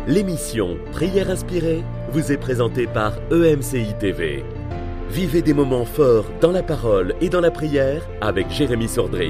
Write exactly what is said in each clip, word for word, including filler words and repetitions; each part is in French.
L'émission Prière inspirée vous est présentée par E M C I T V. Vivez des moments forts dans la parole et dans la prière avec Jérémy Sordrill.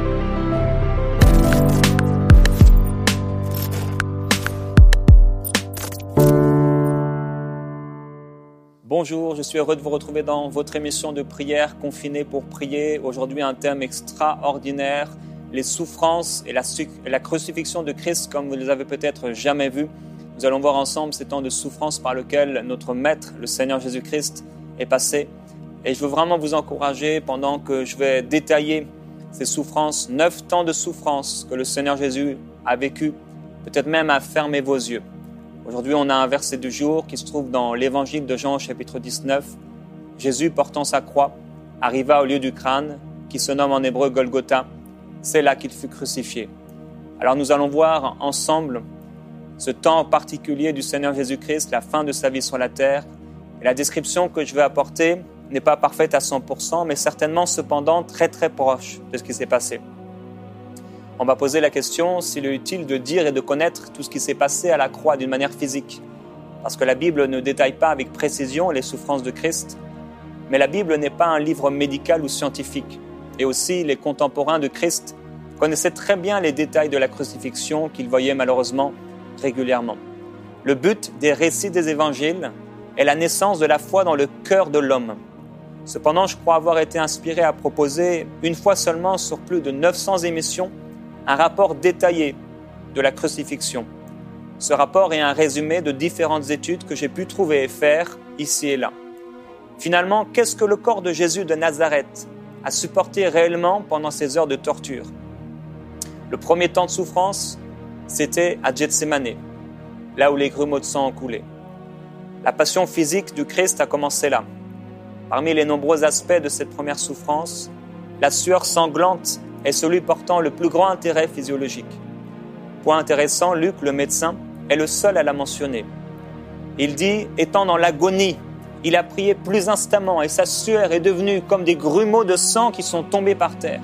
Bonjour, je suis heureux de vous retrouver dans votre émission de prière Confinés pour prier. Aujourd'hui, un thème extraordinaire, les souffrances et la, et la crucifixion de Christ comme vous ne les avez peut-être jamais vues. Nous allons voir ensemble ces temps de souffrance par lesquels notre Maître, le Seigneur Jésus-Christ, est passé. Et je veux vraiment vous encourager pendant que je vais détailler ces souffrances, neuf temps de souffrance que le Seigneur Jésus a vécu, peut-être même à fermer vos yeux. Aujourd'hui, on a un verset du jour qui se trouve dans l'évangile de Jean, chapitre dix-neuf. Jésus, portant sa croix, arriva au lieu du crâne, qui se nomme en hébreu Golgotha. C'est là qu'il fut crucifié. Alors nous allons voir ensemble ce temps particulier du Seigneur Jésus-Christ, la fin de sa vie sur la terre. Et la description que je vais apporter n'est pas parfaite à cent pour cent, mais certainement cependant très très proche de ce qui s'est passé. On va poser la question s'il est utile de dire et de connaître tout ce qui s'est passé à la croix d'une manière physique. Parce que la Bible ne détaille pas avec précision les souffrances de Christ, mais la Bible n'est pas un livre médical ou scientifique. Et aussi, les contemporains de Christ connaissaient très bien les détails de la crucifixion qu'ils voyaient malheureusement régulièrement. Le but des récits des évangiles est la naissance de la foi dans le cœur de l'homme. Cependant, je crois avoir été inspiré à proposer, une fois seulement sur plus de neuf cents émissions, un rapport détaillé de la crucifixion. Ce rapport est un résumé de différentes études que j'ai pu trouver et faire ici et là. Finalement, qu'est-ce que le corps de Jésus de Nazareth a supporté réellement pendant ces heures de torture? Le premier temps de souffrance, c'était à Gethsémane, là où les grumeaux de sang ont coulé. La passion physique du Christ a commencé là. Parmi les nombreux aspects de cette première souffrance, la sueur sanglante est celui portant le plus grand intérêt physiologique. Point intéressant, Luc, le médecin, est le seul à la mentionner. Il dit, étant dans l'agonie, il a prié plus instamment et sa sueur est devenue comme des grumeaux de sang qui sont tombés par terre.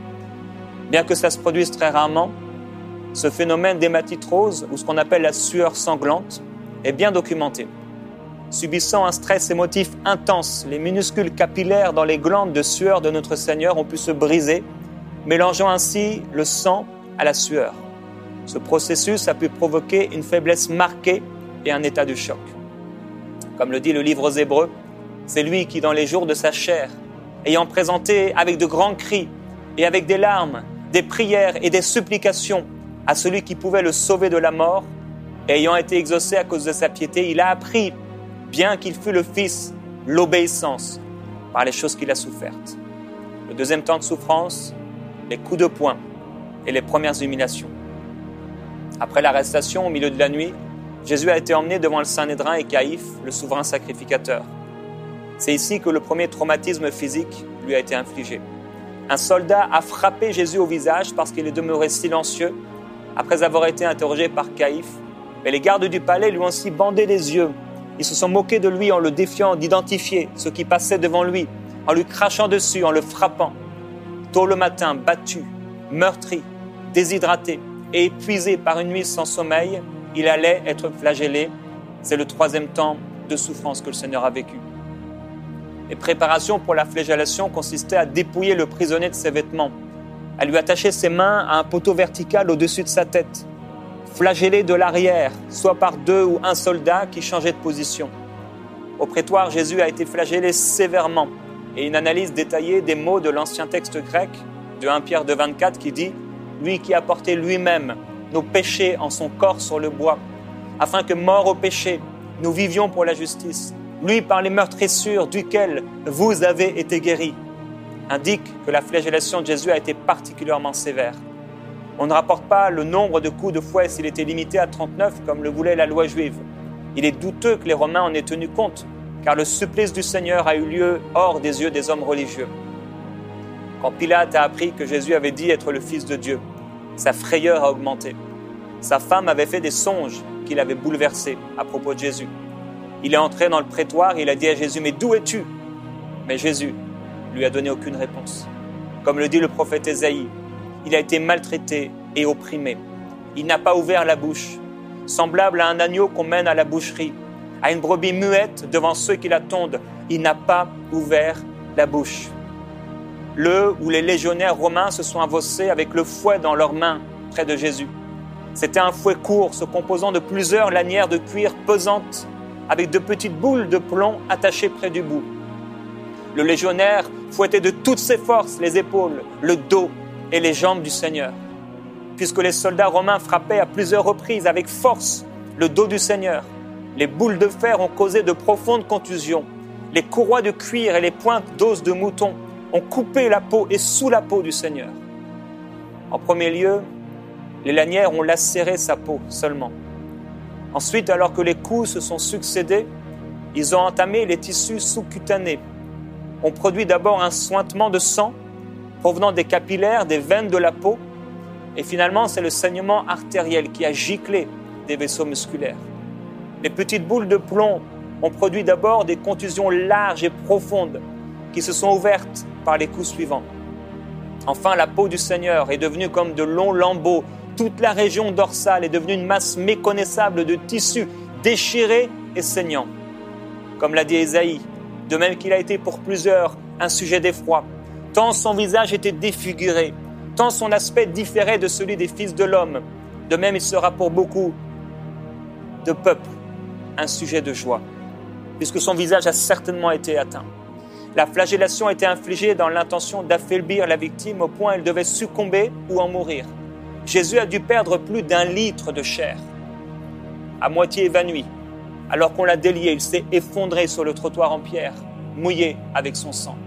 Bien que ça se produise très rarement, ce phénomène d'hématitrose, ou ce qu'on appelle la sueur sanglante, est bien documenté. Subissant un stress émotif intense, les minuscules capillaires dans les glandes de sueur de notre Seigneur ont pu se briser, mélangeant ainsi le sang à la sueur. Ce processus a pu provoquer une faiblesse marquée et un état de choc. Comme le dit le livre aux Hébreux, c'est lui qui, dans les jours de sa chair, ayant présenté avec de grands cris et avec des larmes, des prières et des supplications à celui qui pouvait le sauver de la mort, et ayant été exaucé à cause de sa piété, il a appris, bien qu'il fût le Fils, l'obéissance par les choses qu'il a souffertes. Le deuxième temps de souffrance, les coups de poing et les premières humiliations. Après l'arrestation au milieu de la nuit, Jésus a été emmené devant le Sanhédrin et Caïphe, le souverain sacrificateur. C'est ici que le premier traumatisme physique lui a été infligé. Un soldat a frappé Jésus au visage parce qu'il est demeuré silencieux après avoir été interrogé par Caïphe. Mais les gardes du palais lui ont aussi bandé les yeux. Ils se sont moqués de lui en le défiant d'identifier ce qui passait devant lui, en lui crachant dessus, en le frappant. Tôt le matin, battu, meurtri, déshydraté et épuisé par une nuit sans sommeil, il allait être flagellé. C'est le troisième temps de souffrance que le Seigneur a vécu. Les préparations pour la flagellation consistaient à dépouiller le prisonnier de ses vêtements, à lui attacher ses mains à un poteau vertical au-dessus de sa tête, flagellé de l'arrière, soit par deux ou un soldat qui changeait de position. Au prétoire, Jésus a été flagellé sévèrement. Et une analyse détaillée des mots de l'ancien texte grec de premier Pierre deux vingt-quatre qui dit « Lui qui a porté lui-même nos péchés en son corps sur le bois, afin que, morts au péché, nous vivions pour la justice. Lui par les meurtrissures duquel vous avez été guéris. » indique que la flagellation de Jésus a été particulièrement sévère. On ne rapporte pas le nombre de coups de fouet s'il était limité à trente-neuf comme le voulait la loi juive. Il est douteux que les Romains en aient tenu compte, car le supplice du Seigneur a eu lieu hors des yeux des hommes religieux. Quand Pilate a appris que Jésus avait dit être le Fils de Dieu, sa frayeur a augmenté. Sa femme avait fait des songes qui l'avaient bouleversé à propos de Jésus. Il est entré dans le prétoire et il a dit à Jésus « Mais d'où es-tu » Mais Jésus lui a donné aucune réponse. Comme le dit le prophète Ésaïe, il a été maltraité et opprimé. Il n'a pas ouvert la bouche. semblable à un agneau qu'on mène à la boucherie, à une brebis muette devant ceux qui la tondent. Il n'a pas ouvert la bouche. Le où les légionnaires romains se sont avancés avec le fouet dans leurs mains près de Jésus. C'était un fouet court se composant de plusieurs lanières de cuir pesantes avec de petites boules de plomb attachées près du bout. Le légionnaire fouettait de toutes ses forces les épaules, le dos et les jambes du Seigneur. Puisque les soldats romains frappaient à plusieurs reprises avec force le dos du Seigneur, les boules de fer ont causé de profondes contusions. Les courroies de cuir et les pointes d'os de mouton ont coupé la peau et sous la peau du Seigneur. En premier lieu, les lanières ont lacéré sa peau seulement. Ensuite, alors que les coups se sont succédés, ils ont entamé les tissus sous-cutanés. On produit d'abord un suintement de sang provenant des capillaires, des veines de la peau, et finalement, c'est le saignement artériel qui a giclé des vaisseaux musculaires. Les petites boules de plomb ont produit d'abord des contusions larges et profondes qui se sont ouvertes par les coups suivants. Enfin, la peau du Seigneur est devenue comme de longs lambeaux. Toute la région dorsale est devenue une masse méconnaissable de tissus déchirés et saignants. Comme l'a dit Ésaïe, de même qu'il a été pour plusieurs un sujet d'effroi, tant son visage était défiguré, tant son aspect différait de celui des fils de l'homme, de même il sera pour beaucoup de peuples un sujet de joie, puisque son visage a certainement été atteint. La flagellation était infligée dans l'intention d'affaiblir la victime au point où elle devait succomber ou en mourir. Jésus a dû perdre plus d'un litre de chair. À moitié évanoui, alors qu'on l'a délié, il s'est effondré sur le trottoir en pierre, mouillé avec son sang.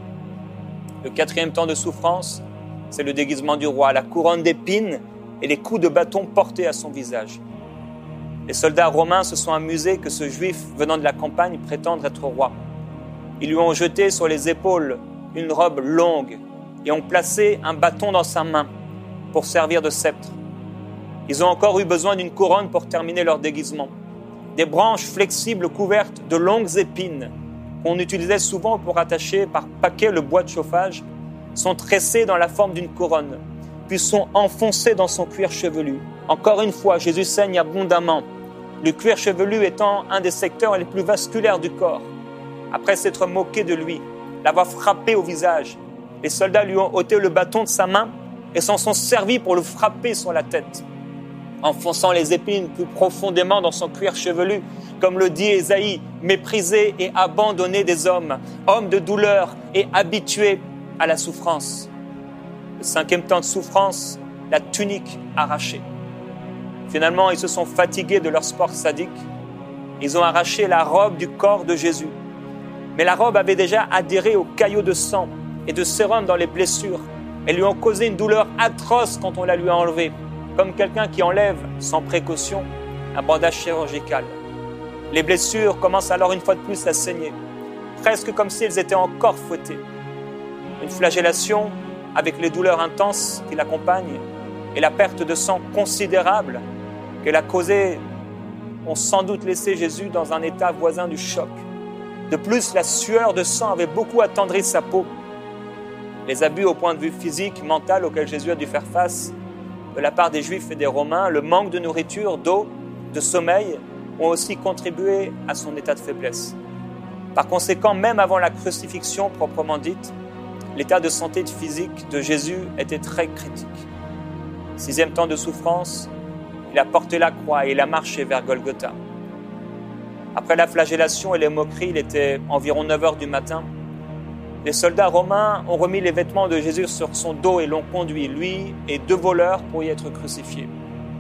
Le quatrième temps de souffrance, c'est le déguisement du roi, la couronne d'épines et les coups de bâton portés à son visage. Les soldats romains se sont amusés que ce juif venant de la campagne prétende être roi. Ils lui ont jeté sur les épaules une robe longue et ont placé un bâton dans sa main pour servir de sceptre. Ils ont encore eu besoin d'une couronne pour terminer leur déguisement. Des branches flexibles couvertes de longues épines qu'on utilisait souvent pour attacher par paquet le bois de chauffage sont tressées dans la forme d'une couronne, puis sont enfoncées dans son cuir chevelu. Encore une fois, Jésus saigne abondamment, le cuir chevelu étant un des secteurs les plus vasculaires du corps. Après s'être moqué de lui, l'avoir frappé au visage, les soldats lui ont ôté le bâton de sa main et s'en sont servis pour le frapper sur la tête, enfonçant les épines plus profondément dans son cuir chevelu, comme le dit Ésaïe, méprisé et abandonné des hommes, homme de douleur et habitué à la souffrance. Le cinquième temps de souffrance, la tunique arrachée. Finalement, ils se sont fatigués de leur sport sadique. Ils ont arraché la robe du corps de Jésus. Mais la robe avait déjà adhéré aux caillots de sang et de sérum dans les blessures. Elles lui ont causé une douleur atroce quand on la lui a enlevée, comme quelqu'un qui enlève, sans précaution, un bandage chirurgical. Les blessures commencent alors une fois de plus à saigner, presque comme si elles étaient encore fouettées. Une flagellation avec les douleurs intenses qui l'accompagnent et la perte de sang considérable qu'elle a causée ont sans doute laissé Jésus dans un état voisin du choc. De plus, la sueur de sang avait beaucoup attendri sa peau. Les abus au point de vue physique, mental auxquels Jésus a dû faire face de la part des Juifs et des Romains, le manque de nourriture, d'eau, de sommeil, ont aussi contribué à son état de faiblesse. Par conséquent, même avant la crucifixion proprement dite, l'état de santé physique de Jésus était très critique. Sixième temps de souffrance, il a porté la croix et il a marché vers Golgotha. Après la flagellation et les moqueries, il était environ neuf heures du matin. Les soldats romains ont remis les vêtements de Jésus sur son dos et l'ont conduit, lui et deux voleurs, pour y être crucifiés.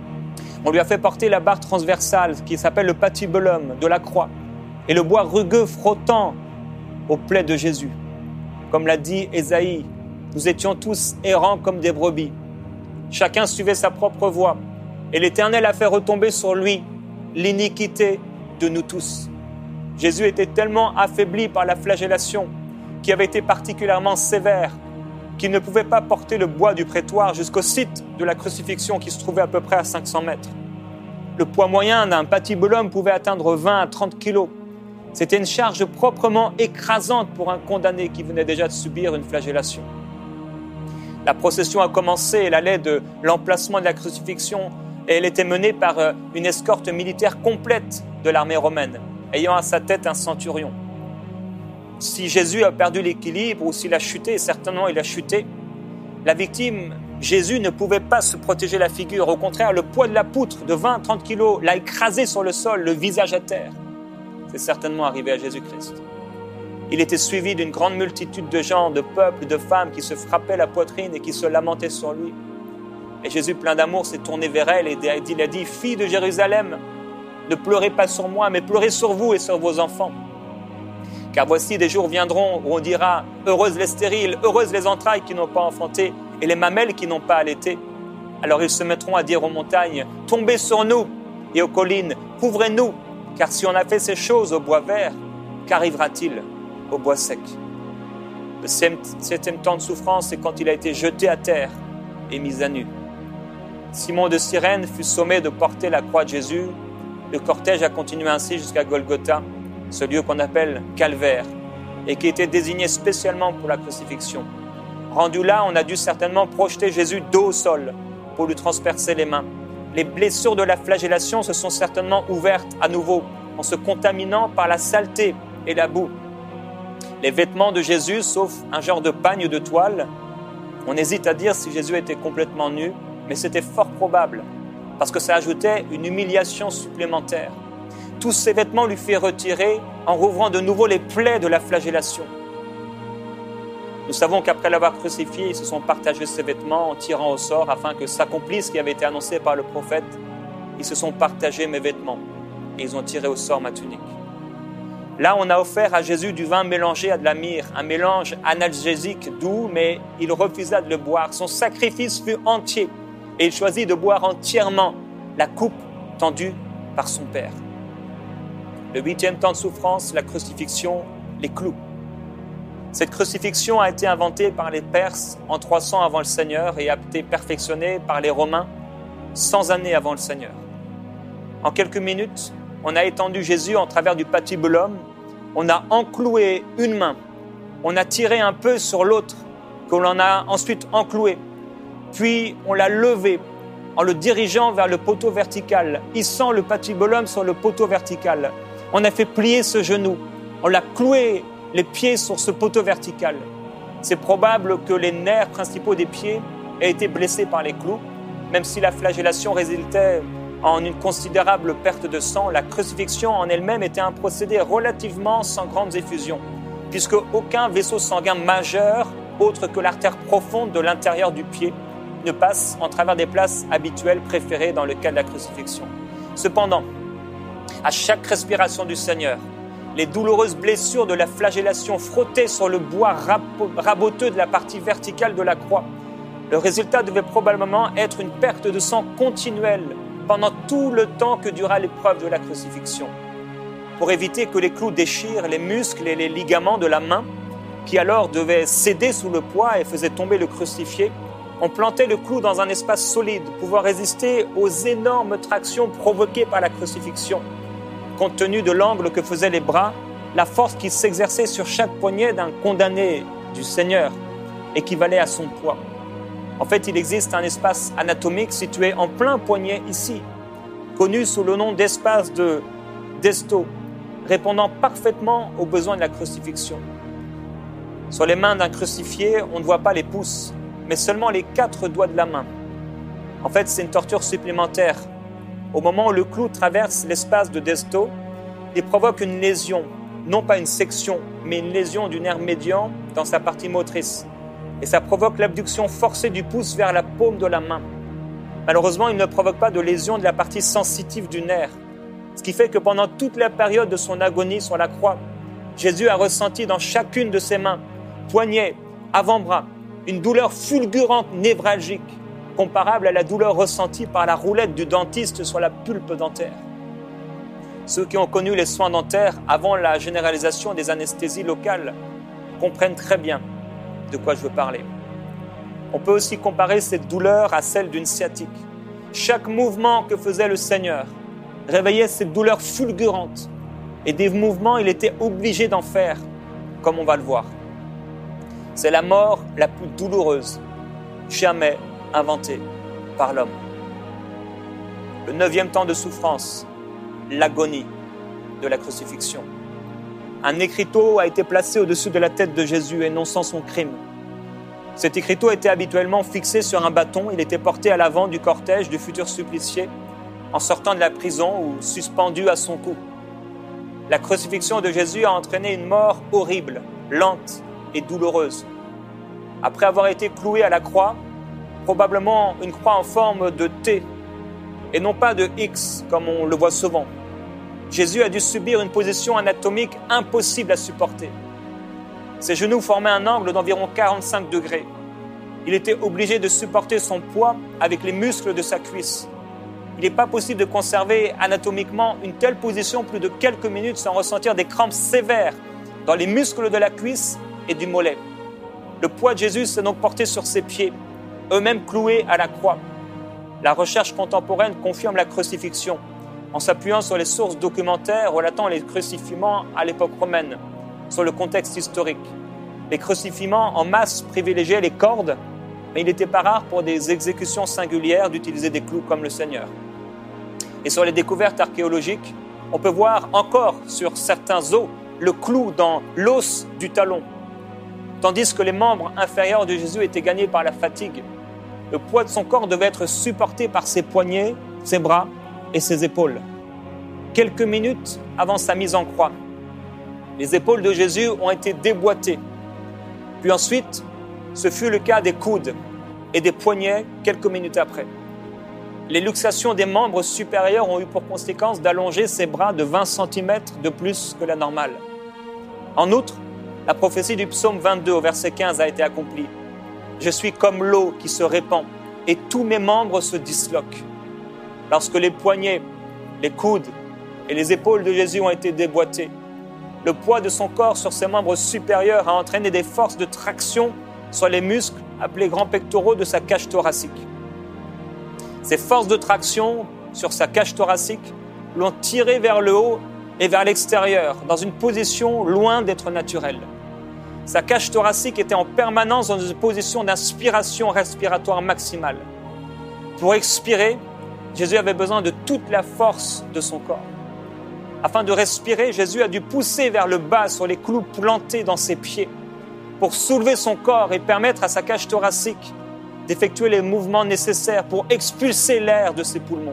On lui a fait porter la barre transversale qui s'appelle le patibulum de la croix et le bois rugueux frottant aux plaies de Jésus. Comme l'a dit Ésaïe, nous étions tous errants comme des brebis. Chacun suivait sa propre voie et l'Éternel a fait retomber sur lui l'iniquité de nous tous. Jésus était tellement affaibli par la flagellation qui avait été particulièrement sévère qu'il ne pouvait pas porter le bois du prétoire jusqu'au site de la crucifixion qui se trouvait à peu près à cinq cents mètres. Le poids moyen d'un patibulum pouvait atteindre vingt à trente kilos. C'était une charge proprement écrasante pour un condamné qui venait déjà de subir une flagellation. La procession a commencé, elle allait de l'emplacement de la crucifixion Et elle était menée par une escorte militaire complète de l'armée romaine, ayant à sa tête un centurion. Si Jésus a perdu l'équilibre ou s'il a chuté, certainement il a chuté, la victime, Jésus, ne pouvait pas se protéger la figure. Au contraire, le poids de la poutre de vingt à trente kilos l'a écrasé sur le sol, le visage à terre. C'est certainement arrivé à Jésus-Christ. Il était suivi d'une grande multitude de gens, de peuples, de femmes qui se frappaient la poitrine et qui se lamentaient sur lui. Et Jésus, plein d'amour, s'est tourné vers elle et il a dit « Fille de Jérusalem, ne pleurez pas sur moi, mais pleurez sur vous et sur vos enfants. Car voici des jours viendront où on dira « Heureuses les stériles, heureuses les entrailles qui n'ont pas enfanté et les mamelles qui n'ont pas allaité. » Alors ils se mettront à dire aux montagnes « Tombez sur nous » et aux collines « Couvrez-nous, car si on a fait ces choses au bois vert, qu'arrivera-t-il au bois sec ?» Le septième temps de souffrance, c'est quand il a été jeté à terre et mis à nu. Simon de Cyrène fut sommé de porter la croix de Jésus. Le cortège a continué ainsi jusqu'à Golgotha, ce lieu qu'on appelle Calvaire, et qui était désigné spécialement pour la crucifixion. Rendu là, on a dû certainement projeter Jésus dos au sol pour lui transpercer les mains. Les blessures de la flagellation se sont certainement ouvertes à nouveau en se contaminant par la saleté et la boue. Les vêtements de Jésus, sauf un genre de pagne de toile, on hésite à dire si Jésus était complètement nu, mais c'était fort probable, parce que ça ajoutait une humiliation supplémentaire. Tous ces vêtements lui firent retirer en rouvrant de nouveau les plaies de la flagellation. Nous savons qu'après l'avoir crucifié, ils se sont partagés ses vêtements en tirant au sort afin que s'accomplisse ce qui avait été annoncé par le prophète. Ils se sont partagés mes vêtements et ils ont tiré au sort ma tunique. Là, on a offert à Jésus du vin mélangé à de la myrrhe, un mélange analgésique doux, mais il refusa de le boire. Son sacrifice fut entier et il choisit de boire entièrement la coupe tendue par son Père. Le huitième temps de souffrance, la crucifixion, les clous. Cette crucifixion a été inventée par les Perses en trois cents avant le Seigneur et a été perfectionnée par les Romains cent années avant le Seigneur. En quelques minutes, on a étendu Jésus en travers du patibulum, on a encloué une main, on a tiré un peu sur l'autre, que l'on a ensuite encloué, puis on l'a levé en le dirigeant vers le poteau vertical, hissant le patibulum sur le poteau vertical. On a fait plier ce genou, on l'a cloué les pieds sur ce poteau vertical. C'est probable que les nerfs principaux des pieds aient été blessés par les clous, même si la flagellation résultait en une considérable perte de sang, la crucifixion en elle-même était un procédé relativement sans grandes effusions, puisque aucun vaisseau sanguin majeur, autre que l'artère profonde de l'intérieur du pied, ne passe en travers des places habituelles préférées dans le cas de la crucifixion. Cependant, à chaque respiration du Seigneur, les douloureuses blessures de la flagellation frottaient sur le bois raboteux de la partie verticale de la croix. Le résultat devait probablement être une perte de sang continuelle pendant tout le temps que dura l'épreuve de la crucifixion. Pour éviter que les clous déchirent les muscles et les ligaments de la main, qui alors devaient céder sous le poids et faisaient tomber le crucifié, on plantait le clou dans un espace solide, pouvant résister aux énormes tractions provoquées par la crucifixion. Compte tenu de l'angle que faisaient les bras, la force qui s'exerçait sur chaque poignet d'un condamné du Seigneur équivalait à son poids. En fait, il existe un espace anatomique situé en plein poignet ici, connu sous le nom d'espace de Desto, répondant parfaitement aux besoins de la crucifixion. Sur les mains d'un crucifié, on ne voit pas les pouces, mais seulement les quatre doigts de la main. En fait, c'est une torture supplémentaire. Au moment où le clou traverse l'espace de Desto, il provoque une lésion, non pas une section, mais une lésion du nerf médian dans sa partie motrice. Et ça provoque l'abduction forcée du pouce vers la paume de la main. Malheureusement, il ne provoque pas de lésion de la partie sensitive du nerf, ce qui fait que pendant toute la période de son agonie sur la croix, Jésus a ressenti dans chacune de ses mains, poignet, avant-bras, une douleur fulgurante névralgique, comparable à la douleur ressentie par la roulette du dentiste sur la pulpe dentaire. Ceux qui ont connu les soins dentaires avant la généralisation des anesthésies locales comprennent très bien de quoi je veux parler. On peut aussi comparer cette douleur à celle d'une sciatique. Chaque mouvement que faisait le Seigneur réveillait cette douleur fulgurante et des mouvements, il était obligé d'en faire, comme on va le voir. C'est la mort la plus douloureuse jamais inventée par l'homme. le neuvième temps de souffrance, l'agonie de la crucifixion. Un écriteau a été placé au-dessus de la tête de Jésus, énonçant son crime. Cet écriteau était habituellement fixé sur un bâton. Il était porté à l'avant du cortège du futur supplicié en sortant de la prison ou suspendu à son cou. La crucifixion de Jésus a entraîné une mort horrible, lente et douloureuse. Après avoir été cloué à la croix, probablement une croix en forme de T et non pas de X comme on le voit souvent, Jésus a dû subir une position anatomique impossible à supporter. Ses genoux formaient un angle d'environ quarante-cinq degrés. Il était obligé de supporter son poids avec les muscles de sa cuisse. Il n'est pas possible de conserver anatomiquement une telle position plus de quelques minutes sans ressentir des crampes sévères dans les muscles de la cuisse et du mollet. Le poids de Jésus s'est donc porté sur ses pieds, eux-mêmes cloués à la croix. La recherche contemporaine confirme la crucifixion en s'appuyant sur les sources documentaires relatant les crucifiements à l'époque romaine, sur le contexte historique. Les crucifiements en masse privilégiaient les cordes, mais il n'était pas rare pour des exécutions singulières d'utiliser des clous comme le Seigneur. Et sur les découvertes archéologiques, on peut voir encore sur certains os le clou dans l'os du talon, tandis que les membres inférieurs de Jésus étaient gagnés par la fatigue. Le poids de son corps devait être supporté par ses poignets, ses bras et ses épaules. Quelques minutes avant sa mise en croix, les épaules de Jésus ont été déboîtées. Puis ensuite, ce fut le cas des coudes et des poignets quelques minutes après. Les luxations des membres supérieurs ont eu pour conséquence d'allonger ses bras de vingt centimètres de plus que la normale. En outre, la prophétie du psaume vingt-deux au verset quinze a été accomplie. « Je suis comme l'eau qui se répand et tous mes membres se disloquent. » Lorsque les poignets, les coudes et les épaules de Jésus ont été déboîtés, le poids de son corps sur ses membres supérieurs a entraîné des forces de traction sur les muscles appelés grands pectoraux de sa cage thoracique. Ces forces de traction sur sa cage thoracique l'ont tiré vers le haut et vers l'extérieur, dans une position loin d'être naturelle. Sa cage thoracique était en permanence dans une position d'inspiration respiratoire maximale. Pour expirer, Jésus avait besoin de toute la force de son corps. Afin de respirer, Jésus a dû pousser vers le bas sur les clous plantés dans ses pieds pour soulever son corps et permettre à sa cage thoracique d'effectuer les mouvements nécessaires pour expulser l'air de ses poumons.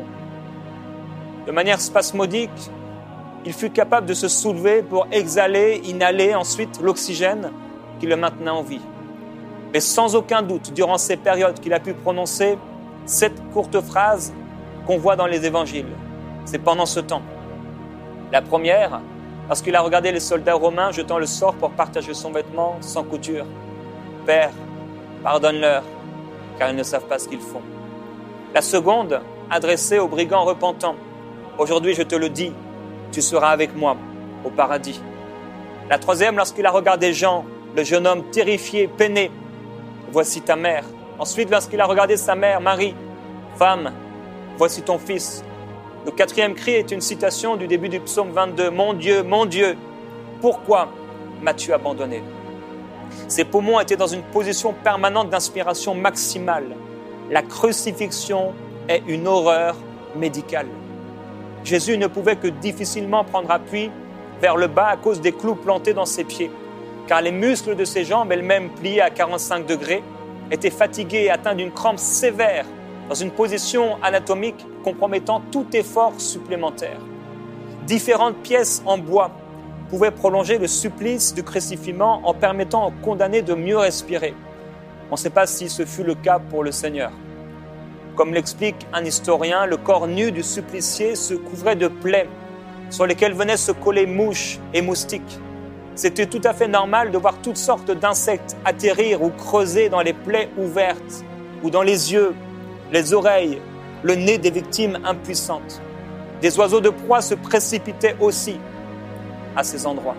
De manière spasmodique, il fut capable de se soulever pour exhaler, inhaler ensuite l'oxygène qui le maintenait en vie. Mais sans aucun doute, durant ces périodes qu'il a pu prononcer cette courte phrase qu'on voit dans les évangiles. C'est pendant ce temps. La première, lorsqu'il a regardé les soldats romains jetant le sort pour partager son vêtement sans couture. « Père, pardonne-leur, car ils ne savent pas ce qu'ils font. » La seconde, adressée aux brigands repentants. « Aujourd'hui, je te le dis, tu seras avec moi au paradis. » La troisième, lorsqu'il a regardé Jean, le jeune homme terrifié, peiné. « Voici ta mère. » Ensuite, lorsqu'il a regardé sa mère, Marie, « Femme, voici ton fils. » Le quatrième cri est une citation du début du psaume vingt-deux. « Mon Dieu, mon Dieu, pourquoi m'as-tu abandonné ?» Ses poumons étaient dans une position permanente d'inspiration maximale. La crucifixion est une horreur médicale. Jésus ne pouvait que difficilement prendre appui vers le bas à cause des clous plantés dans ses pieds, car les muscles de ses jambes, elles-mêmes pliées à quarante-cinq degrés, étaient fatigués et atteints d'une crampe sévère dans une position anatomique compromettant tout effort supplémentaire. Différentes pièces en bois pouvaient prolonger le supplice du crucifixion en permettant aux condamnés de mieux respirer. On ne sait pas si ce fut le cas pour le Seigneur. Comme l'explique un historien, le corps nu du supplicié se couvrait de plaies sur lesquelles venaient se coller mouches et moustiques. C'était tout à fait normal de voir toutes sortes d'insectes atterrir ou creuser dans les plaies ouvertes ou dans les yeux, les oreilles, le nez des victimes impuissantes. Des oiseaux de proie se précipitaient aussi à ces endroits.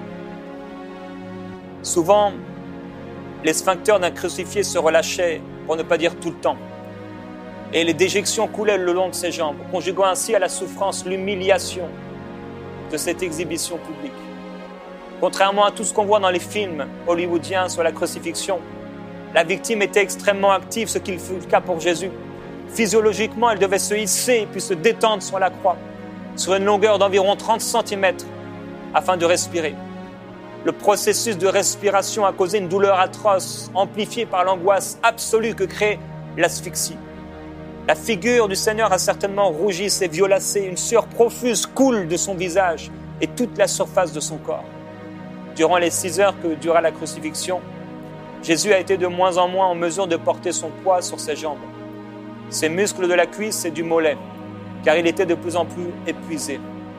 Souvent, les sphincters d'un crucifié se relâchaient, pour ne pas dire tout le temps, et les déjections coulaient le long de ses jambes, conjuguant ainsi à la souffrance l'humiliation de cette exhibition publique. Contrairement à tout ce qu'on voit dans les films hollywoodiens sur la crucifixion, la victime était extrêmement active, ce qu'il fut le cas pour Jésus, Physiologiquement, elle devait se hisser puis se détendre sur la croix, sur une longueur d'environ trente centimètres, afin de respirer. Le processus de respiration a causé une douleur atroce, amplifiée par l'angoisse absolue que crée l'asphyxie. La figure du Seigneur a certainement rougi, s'est violacée, une sueur profuse coule de son visage et toute la surface de son corps. Durant les six heures que dura la crucifixion, Jésus a été de moins en moins en mesure de porter son poids sur ses jambes, ses muscles de la cuisse et du mollet, car il était de plus en plus épuisé.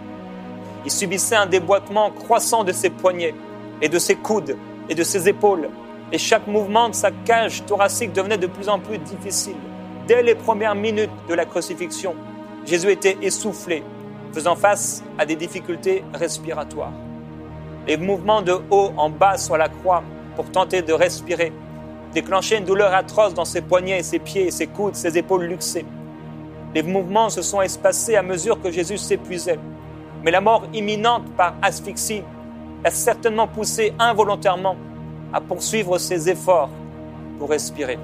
Il subissait un déboîtement croissant de ses poignets et de ses coudes et de ses épaules, et chaque mouvement de sa cage thoracique devenait de plus en plus difficile. Dès les premières minutes de la crucifixion, Jésus était essoufflé, faisant face à des difficultés respiratoires. Les mouvements de haut en bas sur la croix pour tenter de respirer déclenchaient une douleur atroce dans ses poignets, ses pieds, ses coudes, ses épaules luxées. Les mouvements se sont espacés à mesure que Jésus s'épuisait. Mais la mort imminente par asphyxie l'a certainement poussé involontairement à poursuivre ses efforts pour respirer.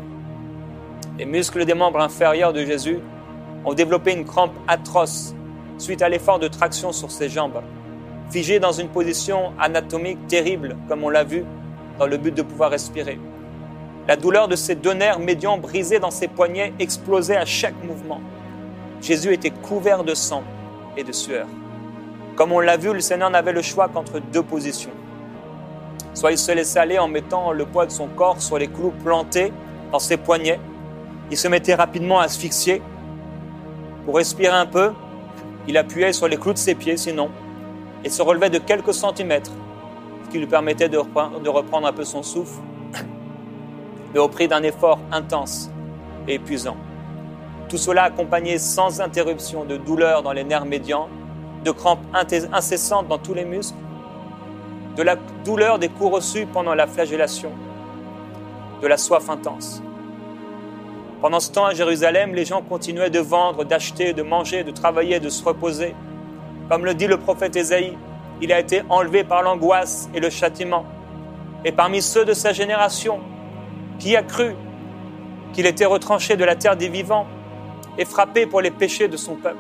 Les muscles des membres inférieurs de Jésus ont développé une crampe atroce suite à l'effort de traction sur ses jambes, figé dans une position anatomique terrible, comme on l'a vu, dans le but de pouvoir respirer. La douleur de ses deux nerfs médians brisés dans ses poignets explosait à chaque mouvement. Jésus était couvert de sang et de sueur. Comme on l'a vu, le Seigneur n'avait le choix qu'entre deux positions. Soit il se laissait aller en mettant le poids de son corps sur les clous plantés dans ses poignets. Il se mettait rapidement à asphyxier. Pour respirer un peu, il appuyait sur les clous de ses pieds, sinon, et se relevait de quelques centimètres, ce qui lui permettait de reprendre, de reprendre un peu son souffle, mais au prix d'un effort intense et épuisant. Tout cela accompagné sans interruption de douleurs dans les nerfs médians, de crampes incessantes dans tous les muscles, de la douleur des coups reçus pendant la flagellation, de la soif intense. Pendant ce temps, à Jérusalem, les gens continuaient de vendre, d'acheter, de manger, de travailler, de se reposer. Comme le dit le prophète Ésaïe, il a été enlevé par l'angoisse et le châtiment. Et parmi ceux de sa génération, qui a cru qu'il était retranché de la terre des vivants et frappé pour les péchés de son peuple?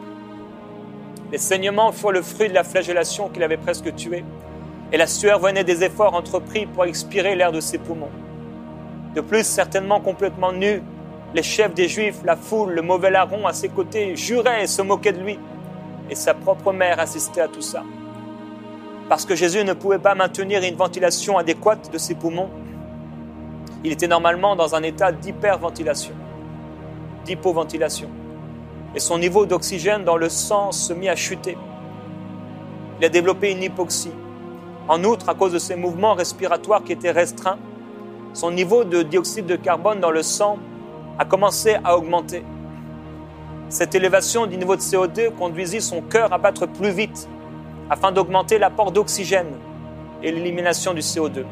Les saignements furent le fruit de la flagellation qu'il avait presque tué, et la sueur venait des efforts entrepris pour expirer l'air de ses poumons. De plus, certainement complètement nus, les chefs des Juifs, la foule, le mauvais larron à ses côtés juraient et se moquaient de lui, et sa propre mère assistait à tout ça. Parce que Jésus ne pouvait pas maintenir une ventilation adéquate de ses poumons, il était normalement dans un état d'hyperventilation, d'hypoventilation. Et son niveau d'oxygène dans le sang se mit à chuter. Il a développé une hypoxie. En outre, à cause de ses mouvements respiratoires qui étaient restreints, son niveau de dioxyde de carbone dans le sang a commencé à augmenter. Cette élévation du niveau de C O deux conduisit son cœur à battre plus vite afin d'augmenter l'apport d'oxygène et l'élimination du C O deux.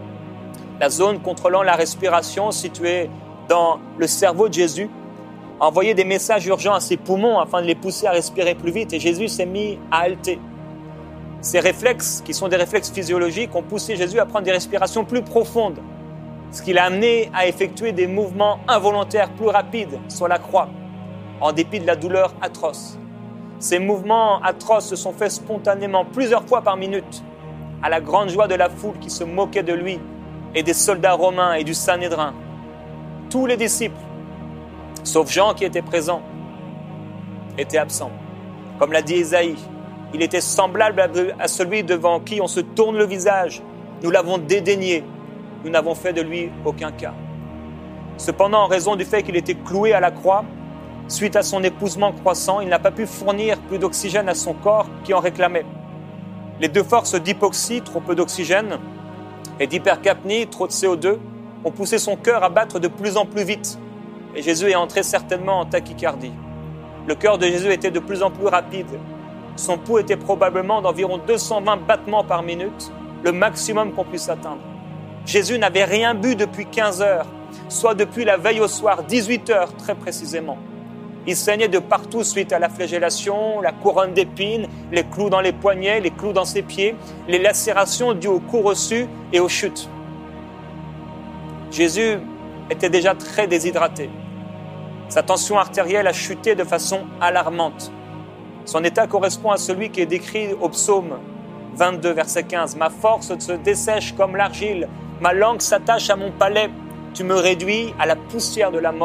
La zone contrôlant la respiration située dans le cerveau de Jésus a envoyé des messages urgents à ses poumons afin de les pousser à respirer plus vite et Jésus s'est mis à halter. Ces réflexes, qui sont des réflexes physiologiques, ont poussé Jésus à prendre des respirations plus profondes, ce qui l'a amené à effectuer des mouvements involontaires plus rapides sur la croix, en dépit de la douleur atroce. Ces mouvements atroces se sont faits spontanément plusieurs fois par minute, à la grande joie de la foule qui se moquait de lui et des soldats romains et du Sanhédrin. Tous les disciples, sauf Jean qui était présent, étaient absents. Comme l'a dit Ésaïe, il était semblable à celui devant qui on se tourne le visage. Nous l'avons dédaigné, nous n'avons fait de lui aucun cas. Cependant, en raison du fait qu'il était cloué à la croix, suite à son épuisement croissant, il n'a pas pu fournir plus d'oxygène à son corps qui en réclamait. Les deux forces d'hypoxie, trop peu d'oxygène, et d'hypercapnie, trop de C O deux, ont poussé son cœur à battre de plus en plus vite. Et Jésus est entré certainement en tachycardie. Le cœur de Jésus était de plus en plus rapide. Son pouls était probablement d'environ deux cent vingt battements par minute, le maximum qu'on puisse atteindre. Jésus n'avait rien bu depuis quinze heures, soit depuis la veille au soir, dix-huit heures très précisément. Il saignait de partout suite à la flagellation, la couronne d'épines, les clous dans les poignets, les clous dans ses pieds, les lacérations dues aux coups reçus et aux chutes. Jésus était déjà très déshydraté. Sa tension artérielle a chuté de façon alarmante. Son état correspond à celui qui est décrit au psaume vingt-deux, verset quinze. « Ma force se dessèche comme l'argile, ma langue s'attache à mon palais, tu me réduis à la poussière de la mort. »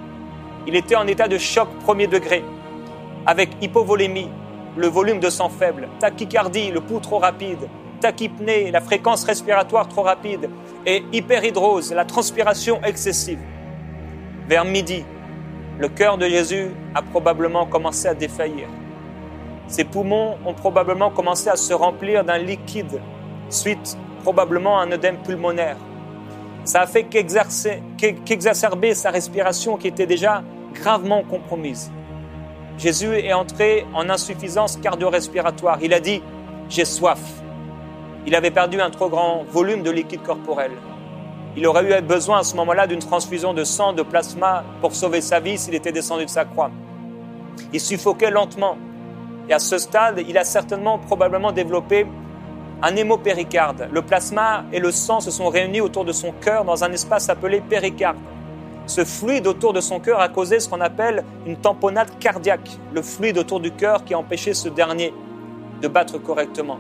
Il était en état de choc premier degré, avec hypovolémie, le volume de sang faible, tachycardie, le pouls trop rapide, tachypnée, la fréquence respiratoire trop rapide, et hyperhidrose, la transpiration excessive. Vers midi, le cœur de Jésus a probablement commencé à défaillir. Ses poumons ont probablement commencé à se remplir d'un liquide, suite probablement à un œdème pulmonaire. Ça a fait qu'exercer, qu'exacerber sa respiration qui était déjà gravement compromise. Jésus est entré en insuffisance cardio-respiratoire. Il a dit « j'ai soif ». Il avait perdu un trop grand volume de liquide corporel. Il aurait eu besoin à ce moment-là d'une transfusion de sang, de plasma pour sauver sa vie s'il était descendu de sa croix. Il suffoquait lentement. Et à ce stade, il a certainement, probablement développé un hémopéricarde. Le plasma et le sang se sont réunis autour de son cœur dans un espace appelé péricarde. Ce fluide autour de son cœur a causé ce qu'on appelle une tamponnade cardiaque, le fluide autour du cœur qui a empêché ce dernier de battre correctement.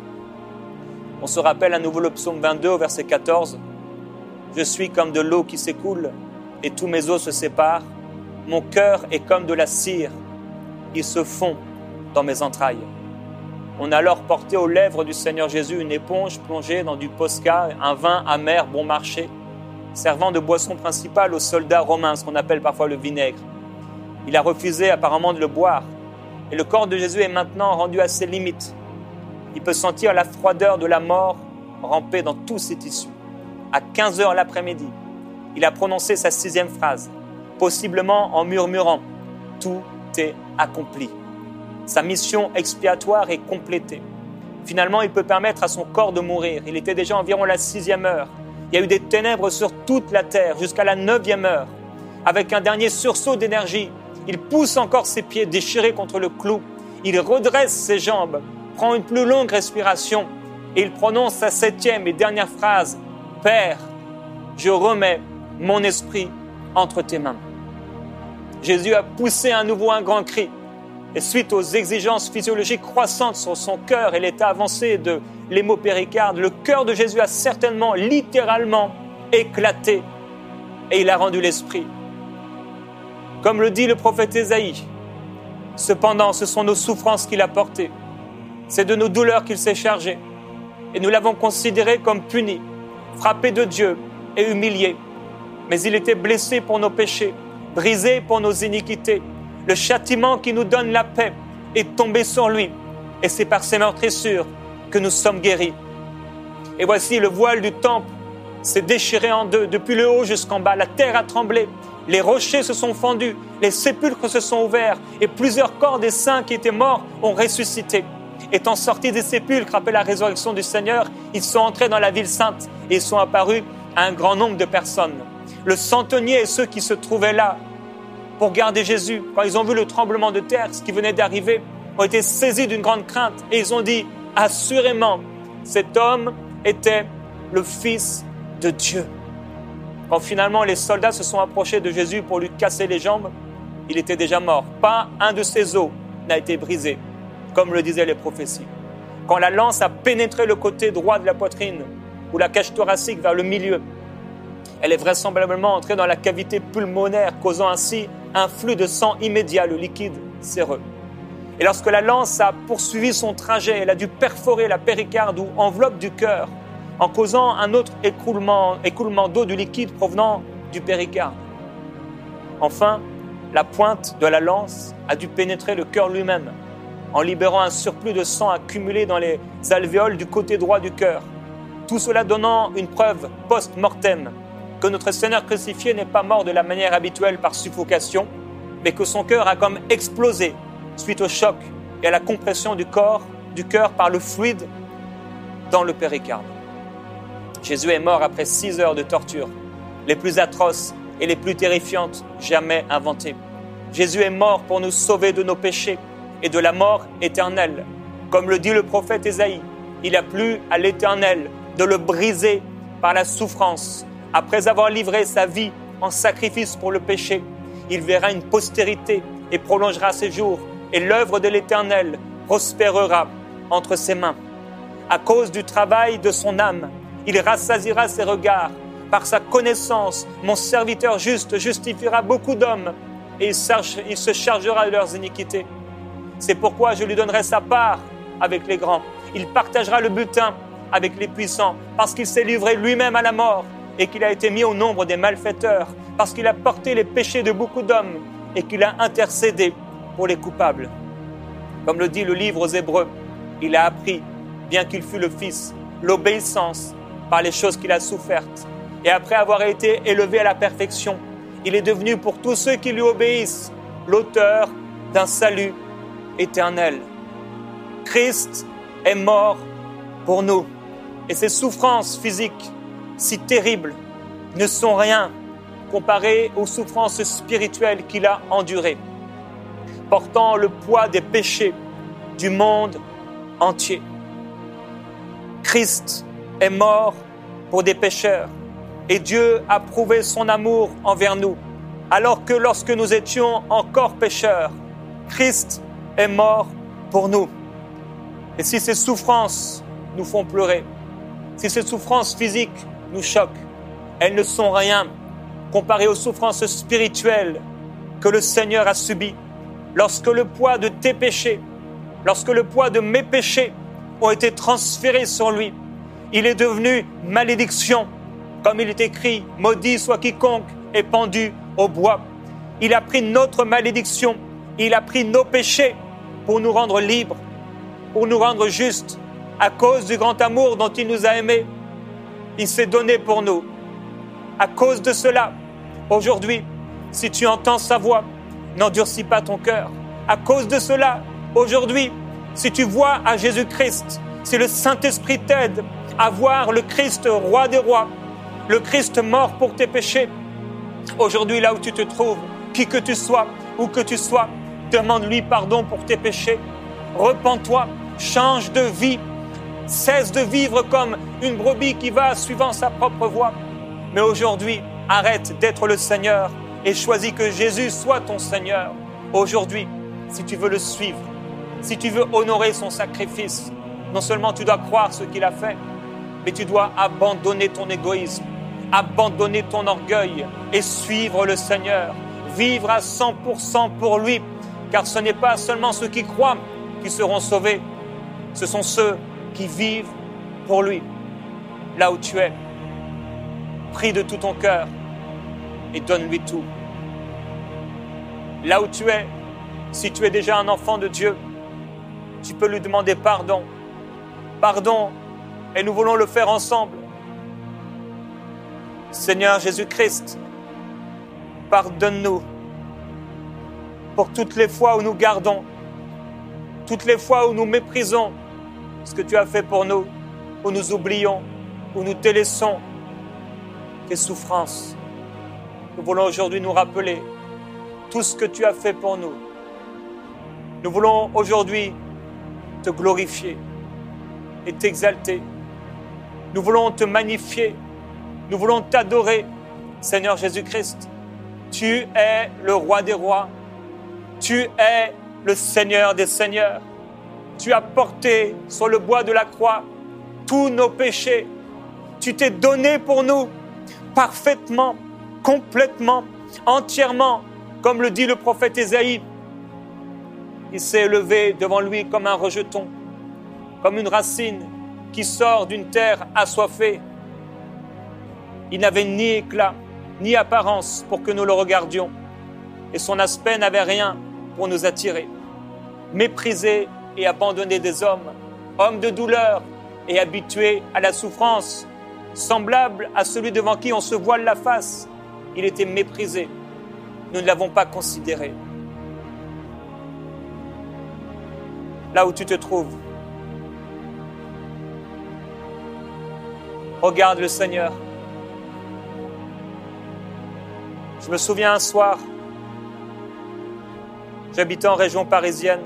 On se rappelle à nouveau le psaume vingt-deux au verset quatorze. « Je suis comme de l'eau qui s'écoule et tous mes os se séparent. Mon cœur est comme de la cire, il se fond dans mes entrailles. » On a alors porté aux lèvres du Seigneur Jésus une éponge plongée dans du posca, un vin amer bon marché, servant de boisson principale aux soldats romains, ce qu'on appelle parfois le vinaigre. Il a refusé apparemment de le boire. Et le corps de Jésus est maintenant rendu à ses limites. Il peut sentir la froideur de la mort ramper dans tous ses tissus. À quinze heures l'après-midi, il a prononcé sa sixième phrase, possiblement en murmurant « Tout est accompli ». Sa mission expiatoire est complétée. Finalement, il peut permettre à son corps de mourir. Il était déjà environ la sixième heure. Il y a eu des ténèbres sur toute la terre jusqu'à la neuvième heure. Avec un dernier sursaut d'énergie, il pousse encore ses pieds déchirés contre le clou. Il redresse ses jambes, prend une plus longue respiration et il prononce sa septième et dernière phrase. « Père, je remets mon esprit entre tes mains. » Jésus a poussé à nouveau un grand cri. Et suite aux exigences physiologiques croissantes sur son cœur et l'état avancé de l'hémopéricarde, le cœur de Jésus a certainement, littéralement, éclaté et il a rendu l'esprit. Comme le dit le prophète Ésaïe, « Cependant, ce sont nos souffrances qu'il a portées, c'est de nos douleurs qu'il s'est chargé, et nous l'avons considéré comme puni, frappé de Dieu et humilié. Mais il était blessé pour nos péchés, brisé pour nos iniquités. Le châtiment qui nous donne la paix est tombé sur lui, et c'est par ses meurtrissures que nous sommes guéris. » Et voici le voile du temple s'est déchiré en deux, depuis le haut jusqu'en bas. La terre a tremblé, les rochers se sont fendus, les sépulcres se sont ouverts, et plusieurs corps des saints qui étaient morts ont ressuscité. Étant sortis des sépulcres après la résurrection du Seigneur, ils sont entrés dans la ville sainte et ils sont apparus à un grand nombre de personnes. Le centenier et ceux qui se trouvaient là pour garder Jésus, quand ils ont vu le tremblement de terre, ce qui venait d'arriver, ont été saisis d'une grande crainte et ils ont dit « Assurément, cet homme était le Fils de Dieu. » Quand finalement les soldats se sont approchés de Jésus pour lui casser les jambes, il était déjà mort. Pas un de ses os n'a été brisé, comme le disaient les prophéties. Quand la lance a pénétré le côté droit de la poitrine ou la cage thoracique vers le milieu, elle est vraisemblablement entrée dans la cavité pulmonaire, causant ainsi un flux de sang immédiat, le liquide séreux. Et lorsque la lance a poursuivi son trajet, elle a dû perforer la péricarde ou enveloppe du cœur, en causant un autre écoulement, écoulement d'eau du liquide provenant du péricarde. Enfin, la pointe de la lance a dû pénétrer le cœur lui-même, en libérant un surplus de sang accumulé dans les alvéoles du côté droit du cœur. Tout cela donnant une preuve post-mortem que notre Seigneur crucifié n'est pas mort de la manière habituelle par suffocation, mais que son cœur a comme explosé suite au choc et à la compression du corps, du cœur par le fluide dans le péricarde. Jésus est mort après six heures de torture, les plus atroces et les plus terrifiantes jamais inventées. Jésus est mort pour nous sauver de nos péchés et de la mort éternelle. Comme le dit le prophète Ésaïe, il a plu à l'Éternel de le briser par la souffrance. Après avoir livré sa vie en sacrifice pour le péché, il verra une postérité et prolongera ses jours, et l'œuvre de l'Éternel prospérera entre ses mains. À cause du travail de son âme, il rassasiera ses regards. Par sa connaissance, mon serviteur juste justifiera beaucoup d'hommes et il se chargera de leurs iniquités. C'est pourquoi je lui donnerai sa part avec les grands. Il partagera le butin avec les puissants, parce qu'il s'est livré lui-même à la mort et qu'il a été mis au nombre des malfaiteurs, parce qu'il a porté les péchés de beaucoup d'hommes et qu'il a intercédé pour les coupables. Comme le dit le livre aux Hébreux, il a appris, bien qu'il fût le Fils, l'obéissance par les choses qu'il a souffertes. Et après avoir été élevé à la perfection, il est devenu pour tous ceux qui lui obéissent l'auteur d'un salut éternel. Christ est mort pour nous. Et ses souffrances physiques, si terribles, ne sont rien comparées aux souffrances spirituelles qu'il a endurées, portant le poids des péchés du monde entier. Christ est mort pour des pécheurs. Et Dieu a prouvé son amour envers nous, alors que lorsque nous étions encore pécheurs, Christ est mort pour nous. Et si ces souffrances nous font pleurer, si ces souffrances physiques nous choquent, elles ne sont rien comparées aux souffrances spirituelles que le Seigneur a subies. Lorsque le poids de tes péchés, lorsque le poids de mes péchés ont été transférés sur lui, il est devenu malédiction. Comme il est écrit, maudit soit quiconque est pendu au bois. Il a pris notre malédiction, il a pris nos péchés pour nous rendre libres, pour nous rendre justes. À cause du grand amour dont il nous a aimés, il s'est donné pour nous. À cause de cela, aujourd'hui, si tu entends sa voix, n'endurcis pas ton cœur. À cause de cela, aujourd'hui, si tu vois à Jésus-Christ, si le Saint-Esprit t'aide à voir le Christ, roi des rois, le Christ mort pour tes péchés. Aujourd'hui, là où tu te trouves, qui que tu sois, où que tu sois, demande-lui pardon pour tes péchés. Repens-toi, change de vie, cesse de vivre comme une brebis qui va suivant sa propre voie. Mais aujourd'hui, arrête d'être le Seigneur et choisis que Jésus soit ton Seigneur. Aujourd'hui, si tu veux le suivre, si tu veux honorer son sacrifice, non seulement tu dois croire ce qu'il a fait, mais tu dois abandonner ton égoïsme, abandonner ton orgueil et suivre le Seigneur, vivre à cent pour cent pour lui, car ce n'est pas seulement ceux qui croient qui seront sauvés, ce sont ceux qui vivent pour lui. Là où tu es, prie de tout ton cœur et donne-lui tout. Là où tu es, si tu es déjà un enfant de Dieu, tu peux lui demander pardon. Pardon, et nous voulons le faire ensemble. Seigneur Jésus-Christ, pardonne-nous pour toutes les fois où nous gardons, toutes les fois où nous méprisons ce que tu as fait pour nous, où nous oublions, où nous délaissons tes souffrances. Nous voulons aujourd'hui nous rappeler tout ce que tu as fait pour nous. Nous voulons aujourd'hui te glorifier et t'exalter. Nous voulons te magnifier. Nous voulons t'adorer, Seigneur Jésus-Christ. Tu es le roi des rois. Tu es le Seigneur des seigneurs. Tu as porté sur le bois de la croix tous nos péchés. Tu t'es donné pour nous parfaitement, complètement, entièrement, comme le dit le prophète Ésaïe. Il s'est élevé devant lui comme un rejeton, comme une racine qui sort d'une terre assoiffée. Il n'avait ni éclat, ni apparence pour que nous le regardions, et son aspect n'avait rien pour nous attirer. Méprisé et abandonné des hommes, homme de douleur et habitué à la souffrance, semblable à celui devant qui on se voile la face, il était méprisé. Nous ne l'avons pas considéré. Là où tu te trouves, regarde le Seigneur. Je me souviens un soir, j'habitais en région parisienne.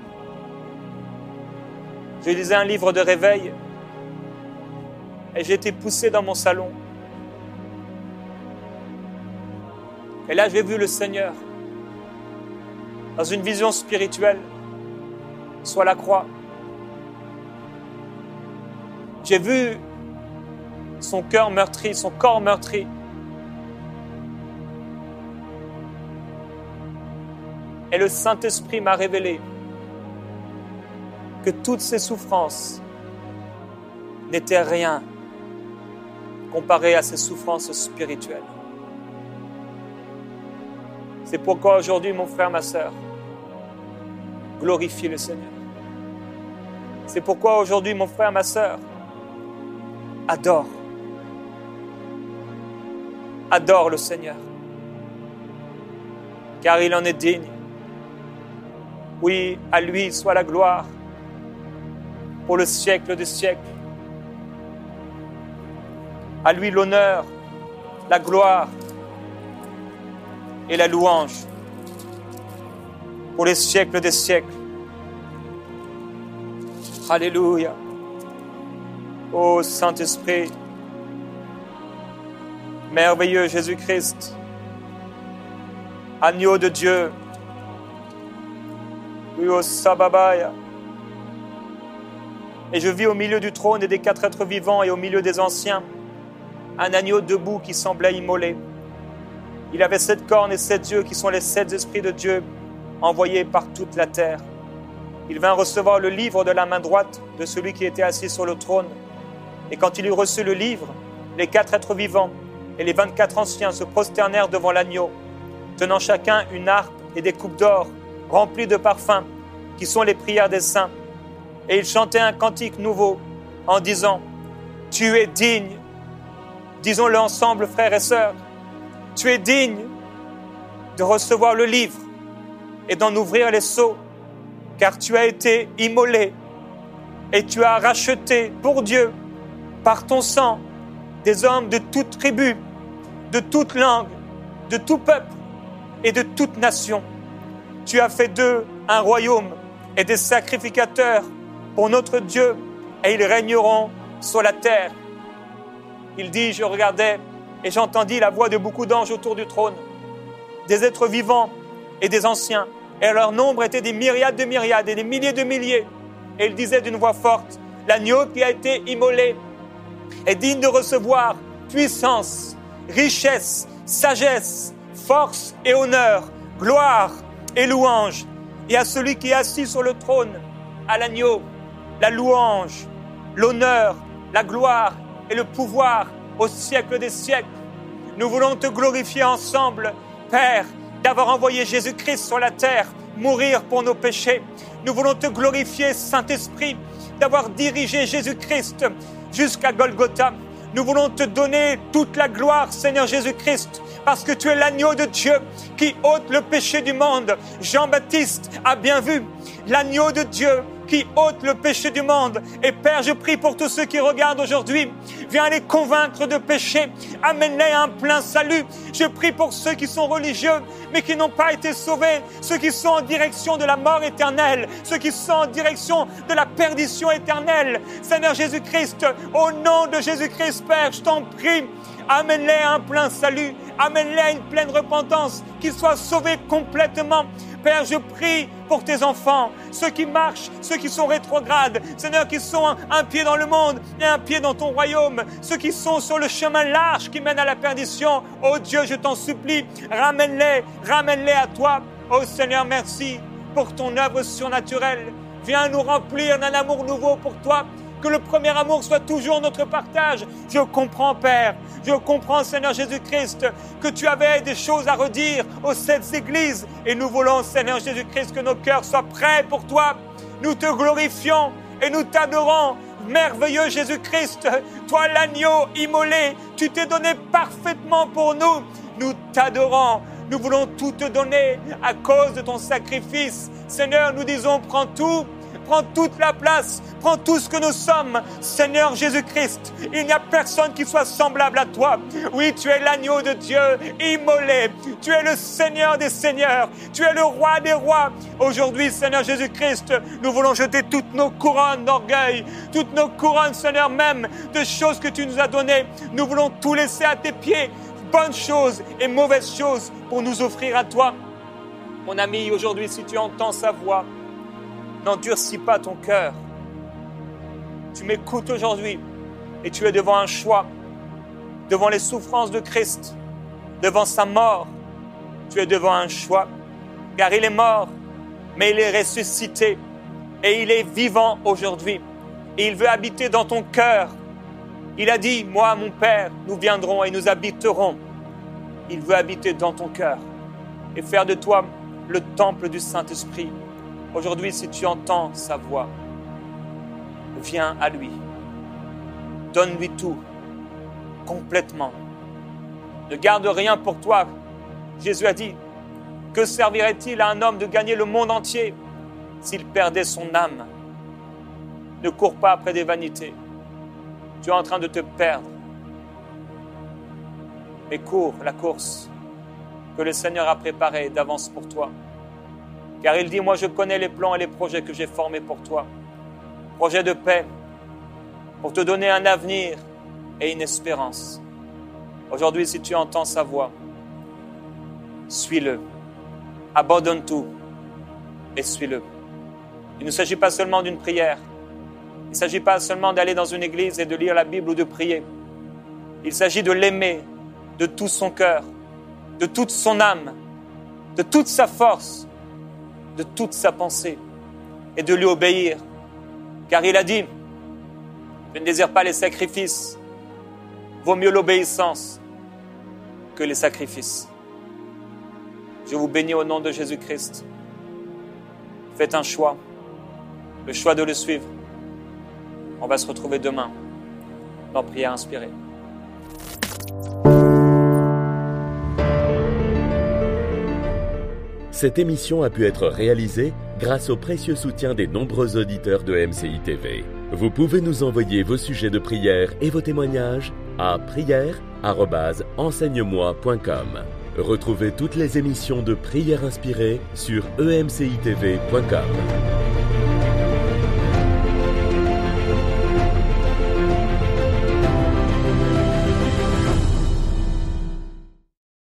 Je lisais un livre de réveil et j'ai été poussé dans mon salon. Et là, j'ai vu le Seigneur dans une vision spirituelle, soit la croix. J'ai vu son cœur meurtri, son corps meurtri. Et le Saint-Esprit m'a révélé que toutes ces souffrances n'étaient rien comparées à ces souffrances spirituelles. C'est pourquoi aujourd'hui, mon frère, ma sœur, glorifie le Seigneur. C'est pourquoi aujourd'hui, mon frère, ma sœur, adore. Adore le Seigneur. Car il en est digne. Oui, à lui soit la gloire pour le siècle des siècles. À lui l'honneur, la gloire et la louange pour les siècles des siècles. Alléluia. Ô Saint-Esprit, merveilleux Jésus-Christ, agneau de Dieu, oui, ô Sababaya. Et je vis au milieu du trône et des quatre êtres vivants et au milieu des anciens, un agneau debout qui semblait immolé. Il avait sept cornes et sept yeux qui sont les sept esprits de Dieu envoyés par toute la terre. Il vint recevoir le livre de la main droite de celui qui était assis sur le trône. Et quand il eut reçu le livre, les quatre êtres vivants et les vingt-quatre anciens se prosternèrent devant l'agneau, tenant chacun une harpe et des coupes d'or remplies de parfums, qui sont les prières des saints. Et ils chantaient un cantique nouveau en disant « Tu es digne ». Disons-le ensemble, frères et sœurs. Tu es digne de recevoir le livre et d'en ouvrir les sceaux, car tu as été immolé et tu as racheté pour Dieu, par ton sang, des hommes de toute tribu, de toute langue, de tout peuple et de toute nation. Tu as fait d'eux un royaume et des sacrificateurs pour notre Dieu, et ils régneront sur la terre. Il dit, je regardais et j'entendis la voix de beaucoup d'anges autour du trône, des êtres vivants et des anciens, et leur nombre était des myriades de myriades et des milliers de milliers. Et il disait d'une voix forte, l'agneau qui a été immolé est digne de recevoir puissance, richesse, sagesse, force et honneur, gloire et louange. Et à celui qui est assis sur le trône, à l'agneau, la louange, l'honneur, la gloire et le pouvoir au siècle des siècles. Nous voulons te glorifier ensemble, Père, d'avoir envoyé Jésus-Christ sur la terre, mourir pour nos péchés. Nous voulons te glorifier, Saint-Esprit, d'avoir dirigé Jésus-Christ jusqu'à Golgotha. Nous voulons te donner toute la gloire, Seigneur Jésus-Christ, parce que tu es l'agneau de Dieu qui ôte le péché du monde. Jean-Baptiste a bien vu l'agneau de Dieu qui ôte le péché du monde. Et Père, je prie pour tous ceux qui regardent aujourd'hui. Viens les convaincre de péché. Amène-les à un plein salut. Je prie pour ceux qui sont religieux, mais qui n'ont pas été sauvés. Ceux qui sont en direction de la mort éternelle. Ceux qui sont en direction de la perdition éternelle. Seigneur Jésus-Christ, au nom de Jésus-Christ, Père, je t'en prie. Amène-les à un plein salut. Amène-les à une pleine repentance. Qu'ils soient sauvés complètement. Père, je prie pour tes enfants, ceux qui marchent, ceux qui sont rétrogrades, Seigneur, qui sont un, un pied dans le monde et un pied dans ton royaume, ceux qui sont sur le chemin large qui mène à la perdition. Oh Dieu, je t'en supplie, ramène-les, ramène-les à toi. Oh Seigneur, merci pour ton œuvre surnaturelle. Viens nous remplir d'un amour nouveau pour toi. Que le premier amour soit toujours notre partage. Je comprends, Père, je comprends, Seigneur Jésus-Christ, que tu avais des choses à redire aux sept églises. Et nous voulons, Seigneur Jésus-Christ, que nos cœurs soient prêts pour toi. Nous te glorifions et nous t'adorons. Merveilleux Jésus-Christ, toi l'agneau immolé, tu t'es donné parfaitement pour nous. Nous t'adorons. Nous voulons tout te donner à cause de ton sacrifice. Seigneur, nous disons, prends tout. Prends toute la place, prends tout ce que nous sommes, Seigneur Jésus-Christ. Il n'y a personne qui soit semblable à toi. Oui, tu es l'agneau de Dieu, immolé. Tu es le Seigneur des seigneurs. Tu es le roi des rois. Aujourd'hui, Seigneur Jésus-Christ, nous voulons jeter toutes nos couronnes d'orgueil, toutes nos couronnes, Seigneur, même de choses que tu nous as données. Nous voulons tout laisser à tes pieds, bonnes choses et mauvaises choses, pour nous offrir à toi. Mon ami, aujourd'hui, si tu entends sa voix, n'endurcis pas ton cœur. Tu m'écoutes aujourd'hui et tu es devant un choix, devant les souffrances de Christ, devant sa mort. Tu es devant un choix, car il est mort, mais il est ressuscité et il est vivant aujourd'hui. Et il veut habiter dans ton cœur. Il a dit, moi, mon Père, nous viendrons et nous habiterons. Il veut habiter dans ton cœur et faire de toi le temple du Saint-Esprit. Aujourd'hui, si tu entends sa voix, viens à lui. Donne-lui tout, complètement. Ne garde rien pour toi. Jésus a dit, que servirait-il à un homme de gagner le monde entier s'il perdait son âme? Ne cours pas après des vanités. Tu es en train de te perdre. Mais cours la course que le Seigneur a préparée d'avance pour toi. Car il dit, moi je connais les plans et les projets que j'ai formés pour toi. Projets de paix, pour te donner un avenir et une espérance. Aujourd'hui, si tu entends sa voix, suis-le. Abandonne tout et suis-le. Il ne s'agit pas seulement d'une prière. Il ne s'agit pas seulement d'aller dans une église et de lire la Bible ou de prier. Il s'agit de l'aimer de tout son cœur, de toute son âme, de toute sa force, de toute sa pensée et de lui obéir. Car il a dit, je ne désire pas les sacrifices, vaut mieux l'obéissance que les sacrifices. Je vous bénis au nom de Jésus-Christ. Faites un choix, le choix de le suivre. On va se retrouver demain dans Prière Inspirée. Cette émission a pu être réalisée grâce au précieux soutien des nombreux auditeurs de M C I T V. Vous pouvez nous envoyer vos sujets de prière et vos témoignages à prière arobase enseigne moi point com. Retrouvez toutes les émissions de Prière Inspirée sur e m c i t v point com.